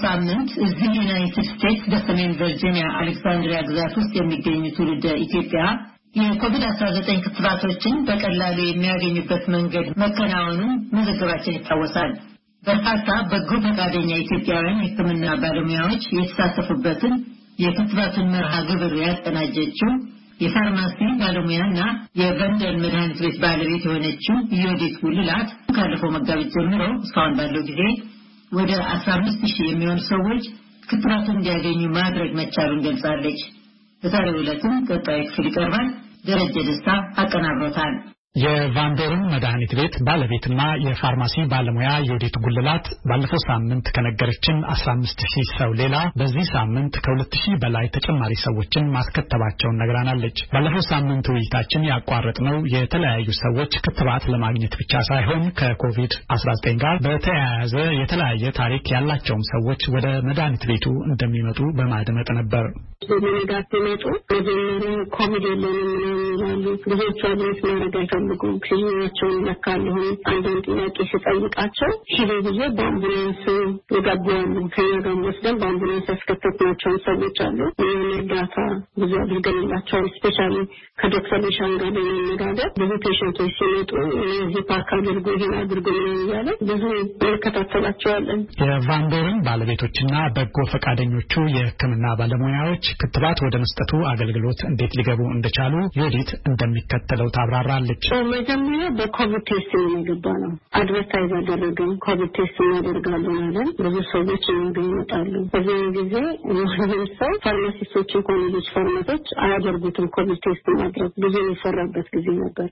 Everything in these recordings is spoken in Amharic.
ሳምንት እዚህ ዩናይትድ ስቴትስ በሰሜን ቨርጂኒያ አሌክሳንድሪያ ግዛት ውስጥ የሚገኙ ትውልደ ኢትዮጵያ የኮቪድ-19 ክትባቶችን በቀላሉ የሚያገኙበት መንገድ መከናወኑን መዘገባችን ይታወሳል። በርካታ በጎ ፈቃደኛ ኢትዮጵያውያን የሕክምና ባለሙያዎች የተሳተፉበትን የክትባቱን መርሃ ግብር ያቀናጀችው የፋርማሲ ባለሙያና የቨንደር መድኃኒት ቤት ባለቤት የሆነችው ዮዲት ጉልላት ካለፈው መጋቢት ጀምሮ እስካሁን ባለው ጊዜ ወደ 15000 የሚሆኑ ሰዎች ክትባቱን እንዲያገኙ ማድረግ መቻሉን ገልጻለች። በዛሬው ዕለትም ቀጣይ ክፍል ይቀርባል። ደረጀ ደስታ አቀናብሮታል። የቫንደርን መድኃኒት ቤት ባለቤትና የፋርማሲ ባለሙያ ዮዲት ጉልላት ባለፈው ሳምንት ከነገረችን 15000 ሰው ሌላ በዚህ ሳምንት ከ2000 በላይ ተጨማሪ ሰዎችን ማስከተባቸውን ነግራናለች። ባለፈው ሳምንት ውይይታችን ያቋረጥነው የተለያዩ ሰዎች ክትባት ለማግኘት ብቻ ሳይሆን ከኮቪድ-19 ጋር በተያያዘ የተለያየ ታሪክ ያላቸው ሰዎች ወደ መድኃኒት ቤቱ እንደሚመጡ በማድመጥ ነበር። በመጋጠመጡ በጀመረ ኮቪድ የለንም ብዙዎች አድሬስ ማረጋቸው ክሊኒካቸውን ለካሉ አንዳንድ ጥያቄ ሲጠይቃቸው ሂደው በአምቡላንስ የገባሉ ከያጋም ወስደን በአምቡላንስ ያስከተቷቸው ሰዎች አሉ። የእርዳታ ብዙ አድርገንላቸው ስፔሻሊ ከዶክተር ሊሻን ጋር በመነጋገር ብዙ ፔሸንቶች ሲመጡ እዚህ ፓርክ አድርጎ ይሄን አድርጎ ያለ ብዙ እንከታተላቸዋለን። የቫንደርን ባለቤቶችና በጎ ፈቃደኞቹ የሕክምና ባለሙያዎች ክትባት ወደ መስጠቱ አገልግሎት እንዴት ሊገቡ እንደቻሉ ዮዲት እንደሚከተለው ታብራራለች። መጀመሪያ በኮቪድ ቴስት ነው አድቨርታይዝ አደረገን። ኮቪድ ቴስት እናደርጋለን አለን። ብዙ ሰዎች ይመጣሉ። በዚህ ጊዜ ሁሉም ሰው ፋርማሲስቶች ኮሌጅ ፋርማሲስቶች አያደርጉትም። ኮቪድ ቴስት ማድረግ ብዙ የፈራበት ጊዜ ነበር።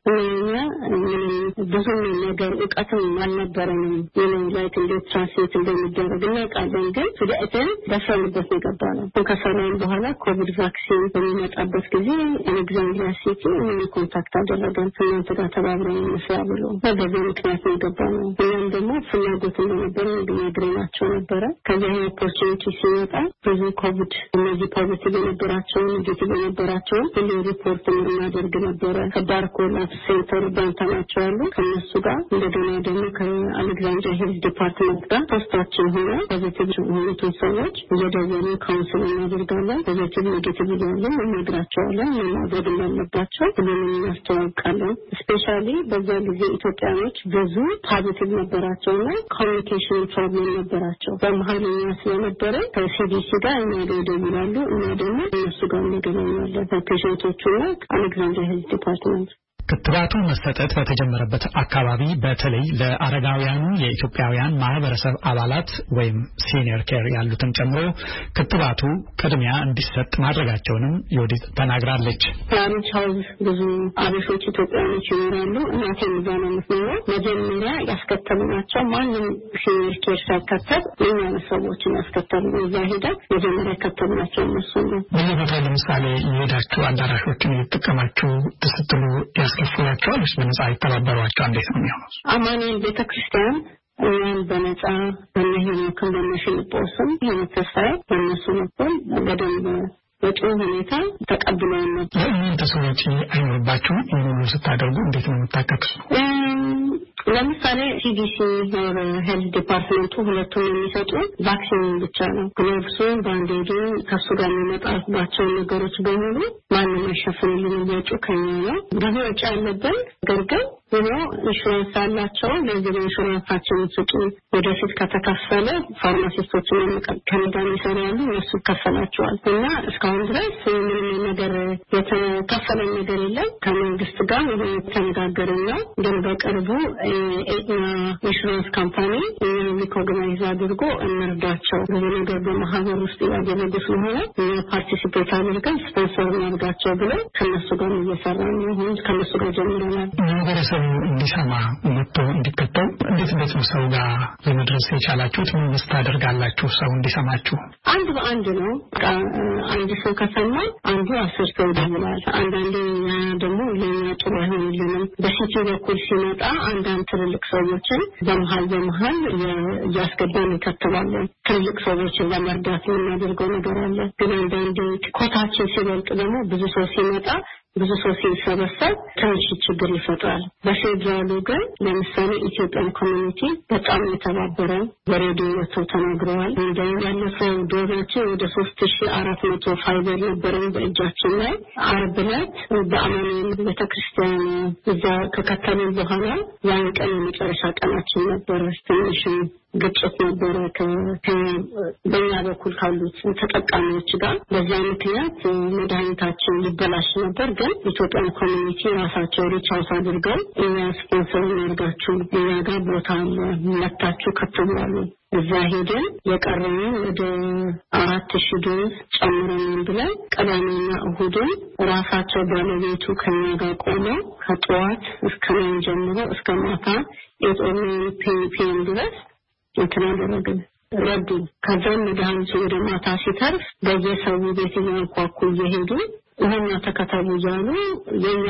ብዙ ነገር እውቀትም አልነበረንም። የላይት እንዴት ትራንስሌት እንደሚደረግ እናውቃለን፣ ግን ስለዚህ በፈርበት ነው። ከሰራን በኋላ ኮቪድ ቫክሲን በሚመጣበት ጊዜ አሌክዛንድሪያ ሲቲ ኮንታክት አደረገን። ጋር ተባብረን መስራብሎ በዚህ ምክንያት ነው። እኛም ደግሞ ፍላጎት እንደነበረ ነግረናቸው ነበረ። ከዚህ ኦፖርቹኒቲ ሲመጣ ብዙ ኮቪድ እነዚህ ፖዚቲቭ የነበራቸው ኔጌቲቭ የነበራቸው ሁሉ ሪፖርት እናደርግ ነበረ። ከባርኮላ ሴንተር ባንታናቸው አሉ። ከነሱ ጋር እንደገና ደግሞ ከአሌክዛንድሪያ ሄልዝ ዲፓርትመንት ጋር ፖስታችን ሆነ ፖዚቲቭ የሆኑትን ሰዎች እየደወሉ ካውንስል እናደርጋለን። ፖዚቲቭ ኔጌቲቭ ያለን እንነግራቸዋለን። ማድረግ እንዳለባቸው ሁሉንም እናስተዋውቃለን። ስፔሻሊ በዛ ጊዜ ኢትዮጵያኖች ብዙ ፖዚቲቭ ነበራቸውና ኮሚኒኬሽን ፕሮብሌም ነበራቸው። በመሃልኛ ስለነበረ ከሲዲሲ ጋር እናደርጋለን እና ደግሞ እነሱ ጋር እናገናኛለን በፔሸንቶቹና አሌክዛንድሪያ ሄልዝ ዲፓርትመንት። ክትባቱ መሰጠት በተጀመረበት አካባቢ በተለይ ለአረጋውያኑ የኢትዮጵያውያን ማህበረሰብ አባላት ወይም ሲኒየር ኬር ያሉትን ጨምሮ ክትባቱ ቅድሚያ እንዲሰጥ ማድረጋቸውንም ዮዲት ተናግራለች። ታሪቻው ብዙ አበሾች ኢትዮጵያኖች ይኖራሉ። እናቴም እዛ ነው የምትኖረው። መጀመሪያ ያስከተሉናቸው ማንም ሲኒየር ኬር ሳይከተብ የኛን ሰዎችን ያስከተሉ እዛ ሄደው መጀመሪያ ያስከተሉናቸው እነሱ ነው። በየቦታው ለምሳሌ የሄዳችሁ አዳራሾችን የተጠቀማችሁ ተስተሉ ያስከፍሏቸዋል ወይስ በነፃ ይተባበሯቸው? እንዴት ነው የሚሆነው? አማኑኤል ቤተክርስቲያን እኛን በነፃ በመሄድ ከመሽን ፖስም የተሰራ በእነሱ በኩል በደንብ በጥሩ ሁኔታ ተቀብለውና ለምን ተሰዎች አይኖርባችሁ ይሁን ስታደርጉ እንዴት ነው የምታከክሱ? ለምሳሌ ሲዲሲ ሄልዝ ዲፓርትመንቱ ሁለቱም የሚሰጡ ቫክሲን ብቻ ነው። ግሎቭሱን ባንዴጁን ከሱ ጋር የሚመጣባቸው ነገሮች በሙሉ ማንም አይሸፍንልንም። ወጪ ከኛ ነው። ብዙ ወጪ አለብን። ገርገር ኢንሹራንስ አላቸው። ለዚህ ኢንሹራንሳችን ስጡ ወደፊት ከተከፈለ ፋርማሲስቶችን ከመዳን ይሰራሉ። እነሱ ከፈላቸዋል እና እስካሁን ድረስ ምንም ነገር የተከፈለ ነገር የለም። ከመንግስት ጋር ተነጋገርን ነው። ግን በቅርቡ ኢንሹራንስ ካምፓኒ ሪኮግናይዝ አድርጎ እንርዳቸው ብዙ ነገር በማህበር ውስጥ ያደረጉ ስለሆነ ፓርቲሲፔት አድርገን ስፖንሰር እናድርጋቸው ብለን ከነሱ ጋር እየሰራን ነው። ከነሱ ጋር ጀምረናል። ማህበረሰቡ እንዲሰማ መጥቶ እንዲከተል እንዴት ነው ሰው ጋር ለመድረስ የቻላችሁት? ምን ታደርጋላችሁ ሰው እንዲሰማችሁ? አንድ በአንድ ነው። አንድ ሰው ከሰማ አንዱ 10 ሰው ይደውላል። አንዳንዴ ደግሞ ለኛ ጥሩ አይሆንልንም። በሲቲ በኩል ሲመጣ አንዳንድ ትልልቅ ሰዎችን በመሃል እያስገባን እንከተባለን። ትልልቅ ሰዎችን ለመርዳት የምናደርገው ነገር አለ። ግን አንዳንዴ ኮታችን ሲበልጥ ደግሞ ብዙ ሰው ሲመጣ ብዙ ሰው ሲሰበሰብ ትንሽ ችግር ይፈጥራል። በፌዴራሉ ግን ለምሳሌ ኢትዮጵያን ኮሚኒቲ በጣም የተባበረ በሬዲዮ ወጥተው ተናግረዋል። እንደውም ያለፈው ዶዛችን ወደ 3400 ፋይበር ነበረን በእጃችን ላይ። ዓርብ ዕለት በአማኑኤል ቤተክርስቲያን እዛ ከከተምን በኋላ ያን ቀን የመጨረሻ ቀናችን ነበር። ትንሽ ግጭት ነበረ በእኛ በኩል ካሉት ተጠቃሚዎች ጋር። በዛ ምክንያት መድኃኒታችን ሊበላሽ ነበር። ግን ኢትዮጵያን ኮሚኒቲ ራሳቸው ሪቻውስ አድርገው እኛ ስፖንሰር እናድርጋችሁ፣ እኛ ጋር ቦታ አለ መታችሁ ከተባሉ እዛ ሄደን የቀረውን ወደ 4000 ዶዝ ጨምረን ብለን ቅዳሜና እሁድን ራሳቸው ባለቤቱ ከኛ ጋር ቆመው ከጠዋት እስከ ማታ ጀምሮ እስከ ማታ 8 PM ድረስ እንተናደረግን ረዱ። ከዛም መድኃኒቱ ወደ ማታ ሲተርፍ በየሰው ቤት ያንኳኩ እየሄዱ እኛ ተከታዩ ያሉ የኛ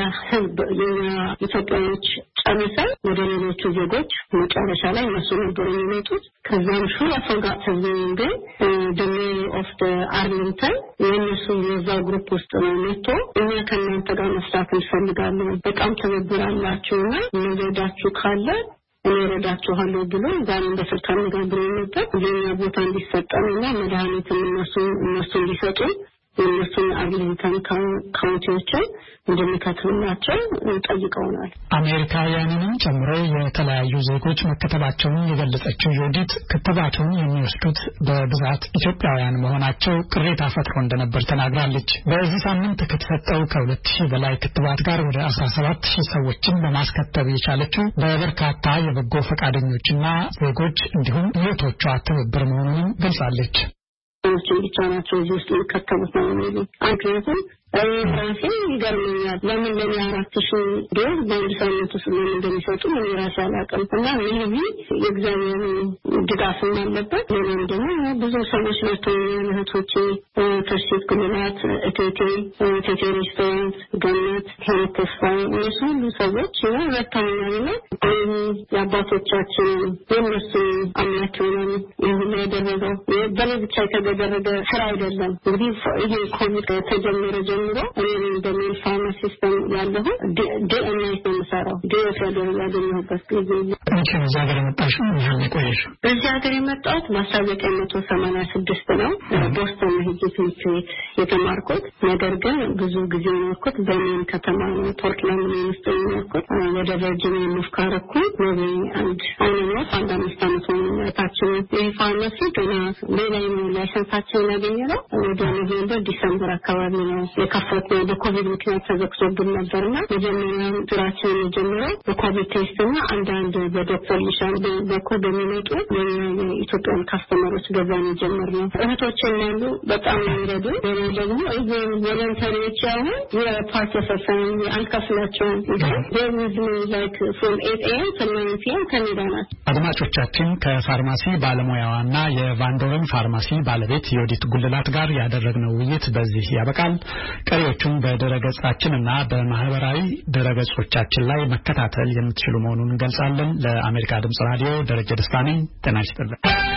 ኢትዮጵያኖች ጨርሰው ወደ ሌሎቹ ዜጎች መጨረሻ ላይ እነሱ ነበር የሚመጡት። ከዛም አፈጋት ግን ደሜ ኦፍ አርሊንግተን የነሱ የዛ ግሩፕ ውስጥ ነው መጥቶ እኛ ከእናንተ ጋር መስራት እንፈልጋለን፣ በጣም ተበብራላችሁና እንረዳችሁ ካለ እረዳችኋለሁ ብሎ ዛሬ በስልክ አነጋግረው ነበር። የኛ ቦታ እንዲሰጠንና መድኃኒትን እነሱ እንዲሰጡ እነሱን አርሊንግተን ካውንቲዎችን እንደሚከተሉናቸው ጠይቀውናል። አሜሪካውያንንም ጨምሮ የተለያዩ ዜጎች መከተባቸውን የገለጸችው ዮዲት ክትባቱን የሚወስዱት በብዛት ኢትዮጵያውያን መሆናቸው ቅሬታ ፈጥሮ እንደነበር ተናግራለች። በዚህ ሳምንት ከተሰጠው ከ2000 በላይ ክትባት ጋር ወደ 17000 ሰዎችን በማስከተብ የቻለችው በበርካታ የበጎ ፈቃደኞችና ዜጎች እንዲሁም እህቶቿ ትብብር መሆኑን ገልጻለች። ብቻ ናቸው እዚህ ውስጥ የሚከተቡት ነው የሚሉ ምክንያቱም ራሴ ይገርመኛል። ለምን 4000 ዶዝ በአንድ ሳምንት ውስጥ ምን እንደሚሰጡ እኔ ራሴ አላውቅም። እና ሜቢ የእግዚአብሔር ድጋፍ አለበት። ሌላም ደግሞ ብዙ ሰዎች ናቸው እህቶቼ ከሴት ጉልላት እቴቴ ሬስቶራንት ገነት ሄልተስፋ እነሱ ሁሉ ሰዎች ረድተውኛልና የአባቶቻችን የእነሱ አምላክንን ይሁን ያደረገው በላይ ብቻ የተደረገ ስራ አይደለም። እንግዲህ ይሄ ኮቪድ ተጀመረ ጀምሮ እኔ በሚል ፋርማሲስት ያለሁ ዲኤንኤ ተመሰራው ዲኤንኤ ያገኘሁበት ጊዜ እዚህ ሀገር የመጣሽው ምን ያህል ቆየሽ? እዚህ ሀገር የመጣሁት በ1986 ነው። ቦስተን ሄጄ ትምህርት ቤት የተማርኩት። ነገር ግን ብዙ ጊዜ የኖርኩት በሜን ከተማ ነው። ፖርትላንድ ውስጥ የኖርኩት። ወደ ቨርጂኒያ ሙቭ ካረኩ አንድ አምስት ዓመት ሆኖታችን የፋርማሲ ገና ሌላ ላይሰንሳችን ያገኘነው ወደ ኖቬምበር ዲሰምበር አካባቢ ነው የከፈትነው። በኮቪድ ምክንያት ተዘግቶብን ነበርና መጀመሪያ ስራችን የጀመረው በኮቪድ ቴስትና አንዳንድ በዶክተር ሊሻን በኮድ የሚመጡ የኢትዮጵያን ካስተመሮች ገዛን የጀመርነው። እህቶችን ያሉ በጣም የሚረዱ ደግሞ እዚህ ቮለንተሪዎች ያሉ የፓርቲ ሰፈን አንከፍላቸውም ላይክ from 8 AM to 9 PM ከሜዳ ናቸው። አድማጮቻችን ከፋርማሲ ባለሙያዋና የቫንዶረን ፋርማሲ ባለቤት ዮዲት ጉልላት ጋር ያደረግነው ውይይት በዚህ ያበቃል። ቀሪዎቹን በድረገጻችንና በማህበራዊ ድረገጾቻችን ላይ መከታተል የምትችሉ መሆኑን እንገልጻለን። ለአሜሪካ ድምጽ ራዲዮ ደረጀ ደስታ ነኝ። ጤና ይስጥልኝ።